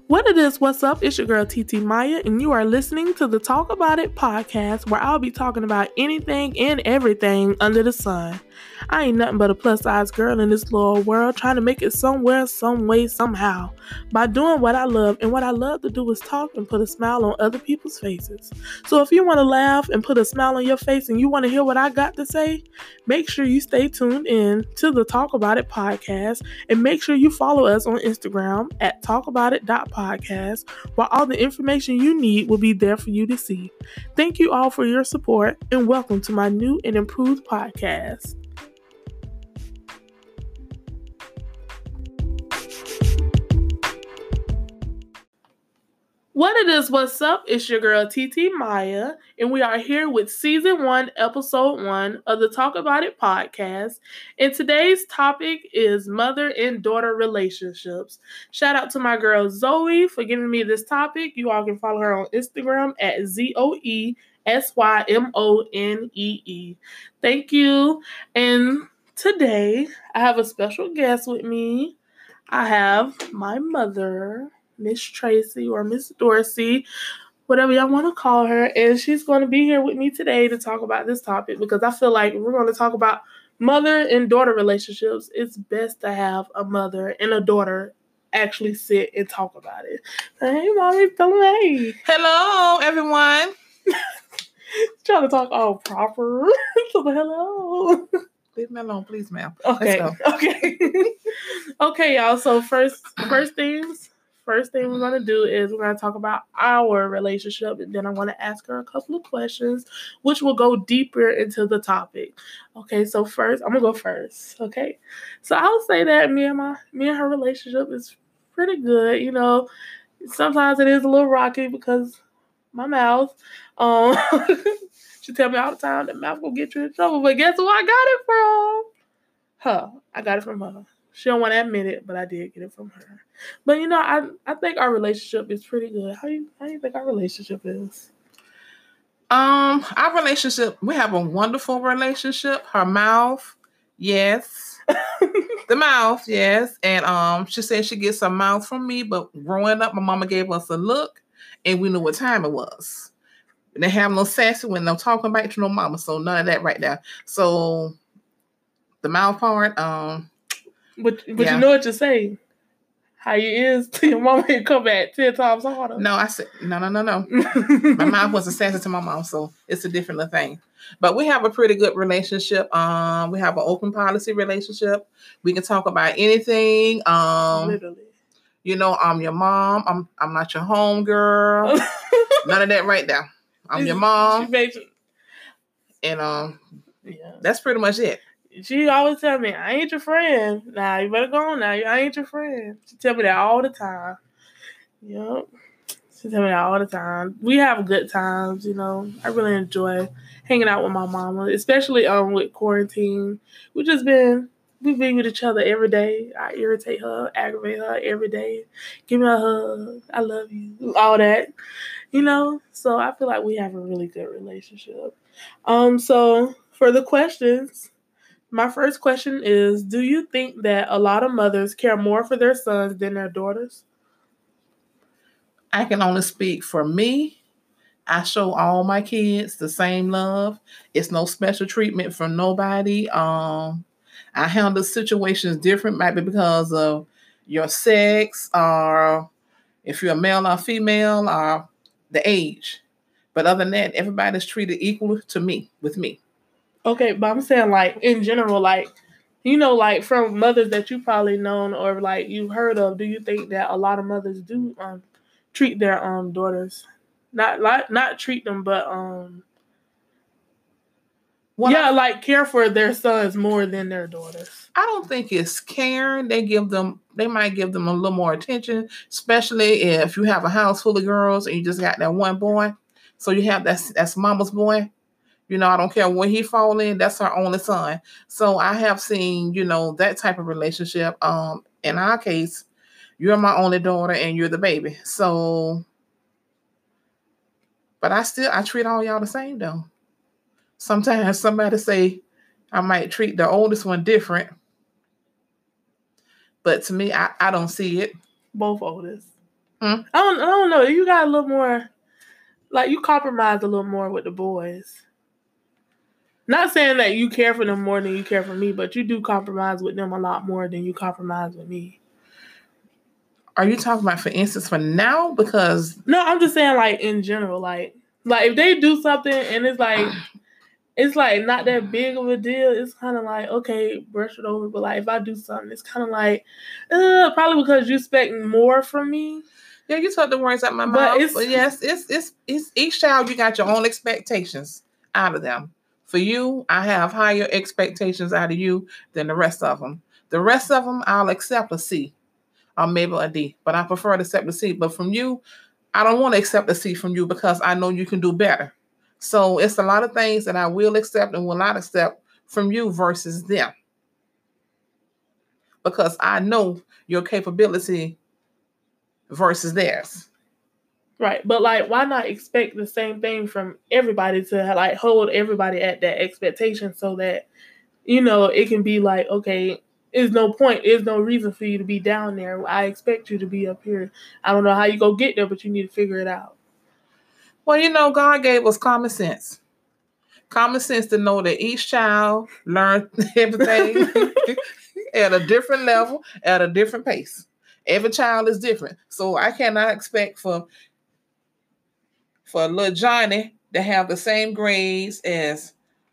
What it is, what's up? It's your girl TT Maya, and you are listening to the Talk About It podcast, where I'll be talking about anything and everything under the sun. I ain't nothing but a plus size girl in this little world, trying to make it somewhere, some way, somehow, by doing what I love, and what I love to do is talk and put a smile on other people's faces. So if you want to laugh and put a smile on your face, and you want to hear what I got to say, make sure you stay tuned in to the Talk About It podcast, and make sure you follow us on Instagram at talkaboutit.podcast, where all the information you need will be there for you to see. Thank you all for your support, and welcome to my new and improved podcast. What it is, what's up? It's your girl TT Maya, and we are here with season 1, episode 1 of the Talk About It podcast. And today's topic is mother and daughter relationships. Shout out to my girl Zoe for giving me this topic. You all can follow her on Instagram at ZOESYMONEE. Thank you. And today I have a special guest with me. I have my mother, Miss Tracy or Miss Dorsey, whatever y'all want to call her, and she's going to be here with me today to talk about this topic because I feel like we're going to talk about mother and daughter relationships. It's best to have a mother and a daughter actually sit and talk about it. Hey, mommy, tell me hey. Hello, everyone. Trying to talk all proper. So hello. Leave me alone, please, ma'am. Okay. Okay, y'all. So first thing we're going to do is we're going to talk about our relationship, and then I'm going to ask her a couple of questions, which will go deeper into the topic. Okay, so first, I'm going to go first, okay? So I'll say that me and her relationship is pretty good. You know, sometimes it is a little rocky because my mouth. She tell me all the time that mouth will get you in trouble, but guess who I got it from? Her. I got it from her. She don't want to admit it, but I did get it from her. But you know, I think our relationship is pretty good. How do you think our relationship is? Our relationship, we have a wonderful relationship. Her mouth, yes. The mouth, yes. And she said she gets her mouth from me, but growing up, my mama gave us a look and we knew what time it was. And they have no sassy when they're talking back to no mama, so none of that right there. So the mouth part, But yeah. You know what you say. How you is to your mama and come back 10 times harder. No, I said, no. My mom wasn't sassy to my mom, so it's a different little thing. But we have a pretty good relationship. We have an open policy relationship. We can talk about anything. Literally. You know, I'm your mom. I'm not your home girl. None of that right there. I'm your mom. And that's pretty much it. She always tell me, I ain't your friend. Nah, you better go on now. I ain't your friend. She tell me that all the time. Yep. She tell me that all the time. We have good times, you know. I really enjoy hanging out with my mama, especially with quarantine. We've been with each other every day. I irritate her, aggravate her every day. Give me a hug. I love you. All that. You know? So I feel like we have a really good relationship. So for the questions, my first question is, do you think that a lot of mothers care more for their sons than their daughters? I can only speak for me. I show all my kids the same love. It's no special treatment from nobody. I handle situations different, maybe because of your sex or if you're a male or female or the age. But other than that, everybody's treated equal to me, with me. Okay, but I'm saying, like, in general, like, you know, like, from mothers that you probably known or, like, you've heard of, do you think that a lot of mothers do treat their daughters? Not treat them, but, care for their sons more than their daughters. I don't think it's caring. They might give them a little more attention, especially if you have a house full of girls and you just got that one boy. So you have that's mama's boy. You know, I don't care where he fall in. That's her only son. So I have seen, you know, that type of relationship. In our case, you're my only daughter and you're the baby. So, but I treat all y'all the same though. Sometimes somebody say I might treat the oldest one different. But to me, I don't see it. Both oldest. Hmm? I don't know. You got a little more, like you compromise a little more with the boys. Not saying that you care for them more than you care for me, but you do compromise with them a lot more than you compromise with me. Are you talking about, for instance, for now? Because No, I'm just saying like in general, like if they do something and it's like not that big of a deal, it's kind of like, okay, brush it over. But like if I do something, it's kind of like, probably because you expect more from me. yeah, you took the words out my mouth. But yes, it's each child, you got your own expectations out of them. For you, I have higher expectations out of you than the rest of them. The rest of them, I'll accept a C or maybe a D, but I prefer to accept a C. But from you, I don't want to accept a C from you because I know you can do better. So it's a lot of things that I will accept and will not accept from you versus them. Because I know your capability versus theirs. Right. But like, why not expect the same thing from everybody to like hold everybody at that expectation so that, it can be like, okay, there's no point. There's no reason for you to be down there. I expect you to be up here. I don't know how you go get there, but you need to figure it out. Well, God gave us common sense. Common sense to know that each child learns everything at a different level, at a different pace. Every child is different. So I cannot expect for little Johnny to have the same grades as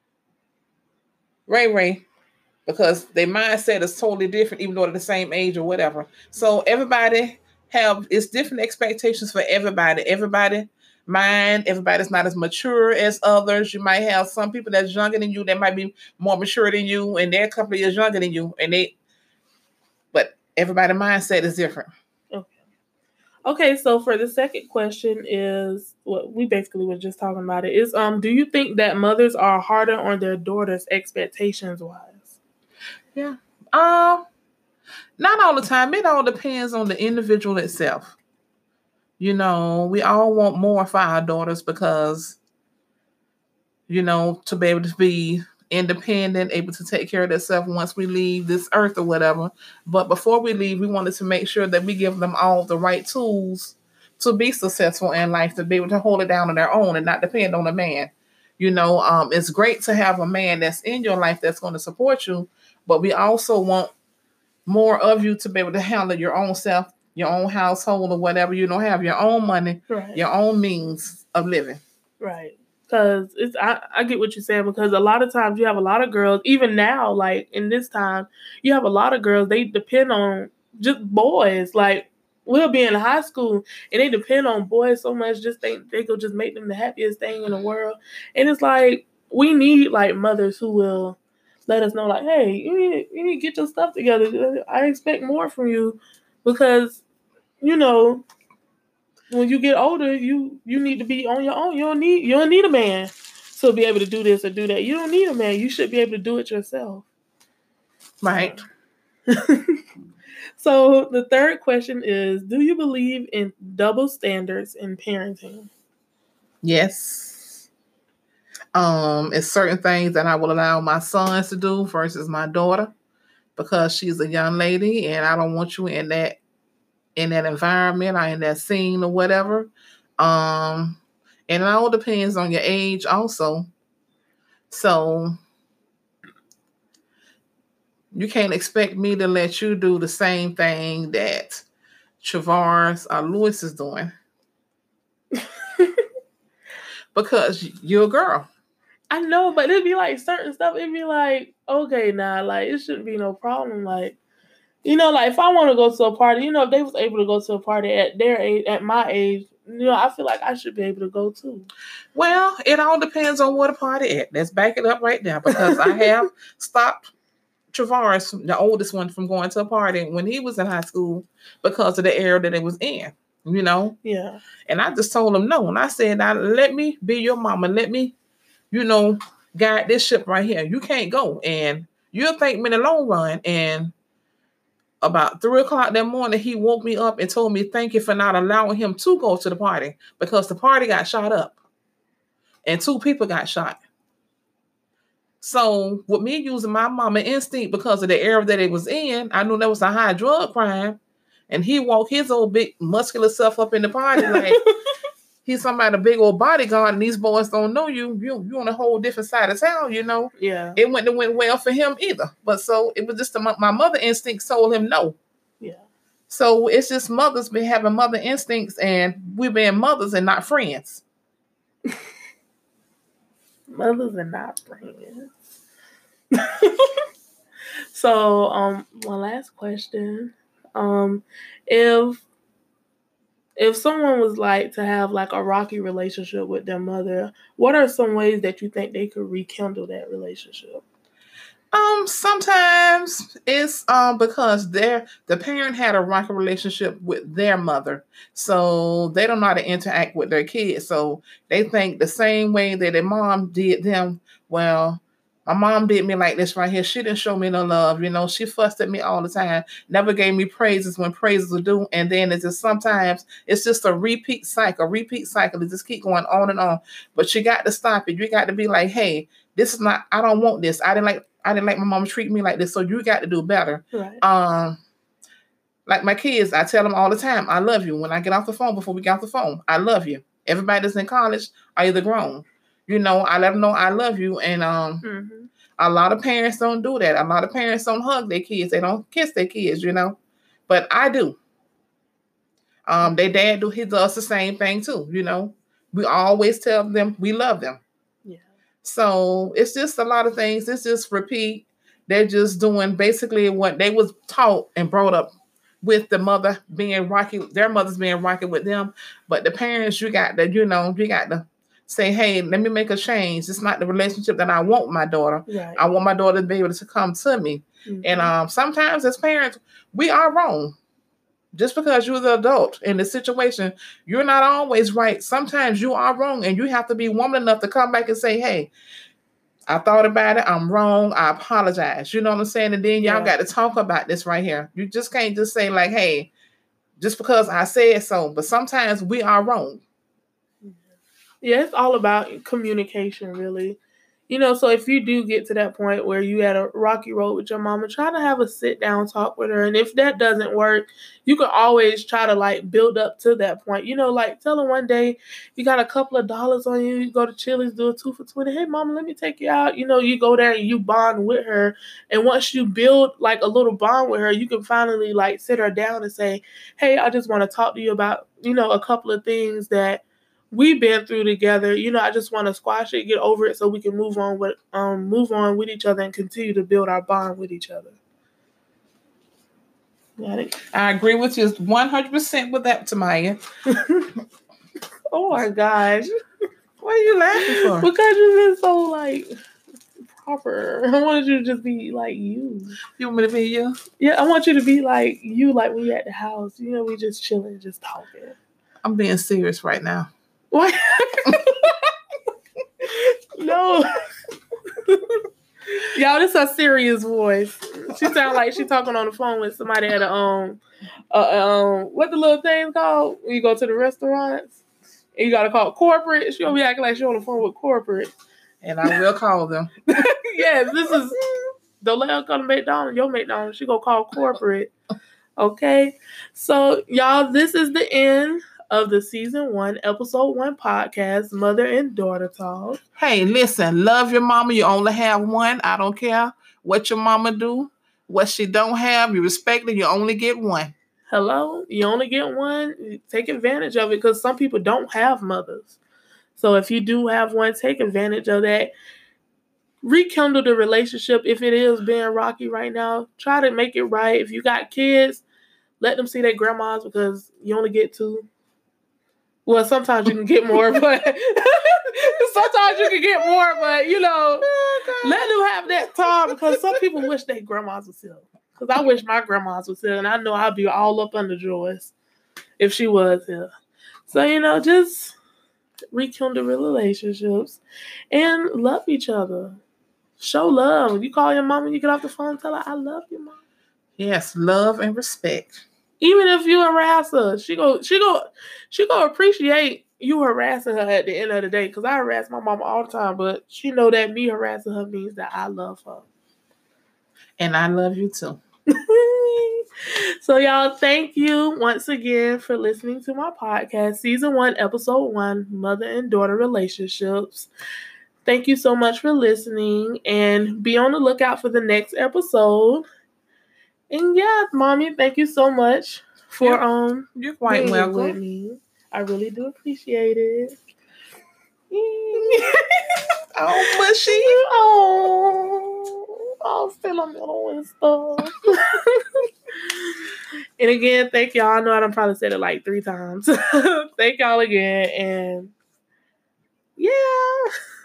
Ray, because their mindset is totally different, even though they're the same age or whatever. So everybody it's different expectations for everybody. Everybody's not as mature as others. You might have some people that's younger than you that might be more mature than you, and they're a couple of years younger than you, but everybody's mindset is different. Okay, so for the second question is what we basically were just talking about. It is do you think that mothers are harder on their daughters expectations wise? Yeah. Not all the time. It all depends on the individual itself. We all want more for our daughters because, to be able to be independent, able to take care of themselves once we leave this earth or whatever. But before we leave, we wanted to make sure that we give them all the right tools to be successful in life, to be able to hold it down on their own and not depend on a man. It's great to have a man that's in your life that's going to support you, but we also want more of you to be able to handle your own self, your own household or whatever. Have your own money, right, your own means of living. Right. Because I get what you're saying, because a lot of times you have a lot of girls, even now, like in this time, you have a lot of girls, they depend on just boys. Like we'll be in high school and they depend on boys so much, just think they could just make them the happiest thing in the world. And it's like, we need like mothers who will let us know like, hey, you need to get your stuff together. I expect more from you because, when you get older, you need to be on your own. You don't need a man to be able to do this or do that. You don't need a man. You should be able to do it yourself. Right. So the third question is, do you believe in double standards in parenting? Yes. It's certain things that I will allow my sons to do versus my daughter because she's a young lady and I don't want you in that environment or in that scene or whatever. And it all depends on your age also. So you can't expect me to let you do the same thing that Travaris or Lewis is doing. Because you're a girl. I know, but it'd be like certain stuff. It'd be like, okay, like it shouldn't be no problem. Like, like if I want to go to a party, if they was able to go to a party at their age, at my age, I feel like I should be able to go too. Well, it all depends on what a party at. Let's back it up right now, because I have stopped Travaris, the oldest one, from going to a party when he was in high school because of the era that it was in. Yeah. And I just told him no. And I said, now let me be your mama. Let me, guide this ship right here. You can't go. And you'll thank me in the long run. And about 3:00 that morning, he woke me up and told me, thank you for not allowing him to go to the party because the party got shot up and 2 people got shot. So with me using my mama instinct because of the era that it was in, I knew there was a high drug crime. And he woke his old big muscular self up in the party like he's somebody, a big old bodyguard, and these boys don't know you. You on a whole different side of town, you know. Yeah. It went well for him either. But so it was just my mother instinct told him no. Yeah. So it's just mothers been having mother instincts, and we're being mothers and not friends. Mothers and not friends. So, one last question. If someone was like to have like a rocky relationship with their mother, what are some ways that you think they could rekindle that relationship? Sometimes it's because the parent had a rocky relationship with their mother, so they don't know how to interact with their kids. So they think the same way that their mom did them. Well, my mom did me like this right here. She didn't show me no love. You know, she fussed at me all the time. Never gave me praises when praises were due. And then it's just sometimes it's just a repeat cycle. It just keep going on and on. But you got to stop it. You got to be like, hey, this is not. I don't want this. I didn't like my mom treat me like this. So you got to do better. Right. Like my kids, I tell them all the time, I love you. When I get off the phone, before we get off the phone, I love you. Everybody that's in college are either grown. You know, I let them know I love you. And a lot of parents don't do that. A lot of parents don't hug their kids. They don't kiss their kids, you know. But I do. Their dad he does the same thing too, you know. We always tell them we love them. Yeah. So it's just a lot of things. It's just repeat. They're just doing basically what they was taught and brought up with the mother being rocky, their mothers being rocky with them. But the parents, you got to say, hey, let me make a change. It's not the relationship that I want with my daughter. Right. I want my daughter to be able to come to me. Mm-hmm. And sometimes as parents, we are wrong. Just because you're the adult in the situation, you're not always right. Sometimes you are wrong, and you have to be woman enough to come back and say, hey, I thought about it. I'm wrong. I apologize. You know what I'm saying? And then y'all got to talk about this right here. You just can't just say like, hey, just because I said so. But sometimes we are wrong. Yeah, it's all about communication, really. You know, so if you do get to that point where you had a rocky road with your mama, try to have a sit down talk with her. And if that doesn't work, you can always try to like build up to that point. You know, like tell her one day you got a couple of dollars on you, you go to Chili's, do a 2 for $20. Hey, mama, let me take you out. You know, you go there and you bond with her. And once you build like a little bond with her, you can finally like sit her down and say, hey, I just want to talk to you about, you know, a couple of things that we've been through together. You know, I just want to squash it, get over it, so we can move on with each other and continue to build our bond with each other. Got it? I agree with you 100% with that, Tamaya. Oh my gosh. What are you laughing for? Because you've been so like proper. I wanted you to just be like you. You want me to be you? Yeah, I want you to be like you, like when you're at the house. You know, we just chilling, just talking. I'm being serious right now. What? No. Y'all, this is a serious voice. She sounds like she talking on the phone with somebody at a what the little thing called when you go to the restaurants and you gotta call corporate. She gonna be acting like she on the phone with corporate. And I will call them. Yes, this is don't let her come to McDonald's, your McDonald's. She gonna call corporate. Okay. So y'all, this is the end of the season 1, episode 1 podcast, Mother and Daughter Talk. Hey, listen, love your mama. You only have one. I don't care what your mama do, what she don't have. You respect it. You only get one. Hello? You only get one. Take advantage of it because some people don't have mothers. So if you do have one, take advantage of that. Rekindle the relationship if it is being rocky right now. Try to make it right. If you got kids, let them see their grandmas because you only get 2. Well, sometimes you can get more, but you know, let them have that time because some people wish their grandmas were still. Because I wish my grandmas were still, and I know I'd be all up under Joyce if she was here. So, you know, just rekindle relationships and love each other. Show love. When you call your mom and you get off the phone, tell her, I love you, mom. Yes, love and respect. Even if you harass her, she go appreciate you harassing her at the end of the day. Because I harass my mama all the time, but she know that me harassing her means that I love her. And I love you too. So, y'all, thank you once again for listening to my podcast, Season 1, Episode 1, Mother and Daughter Relationships. Thank you so much for listening, and be on the lookout for the next episode. And yeah, Mommy, thank you so much for You're quite being welcome with me. I really do appreciate it. Oh, mushy. Oh, sentimental and stuff. And again, thank y'all. I know I done probably said it like 3 times. Thank y'all again. And yeah.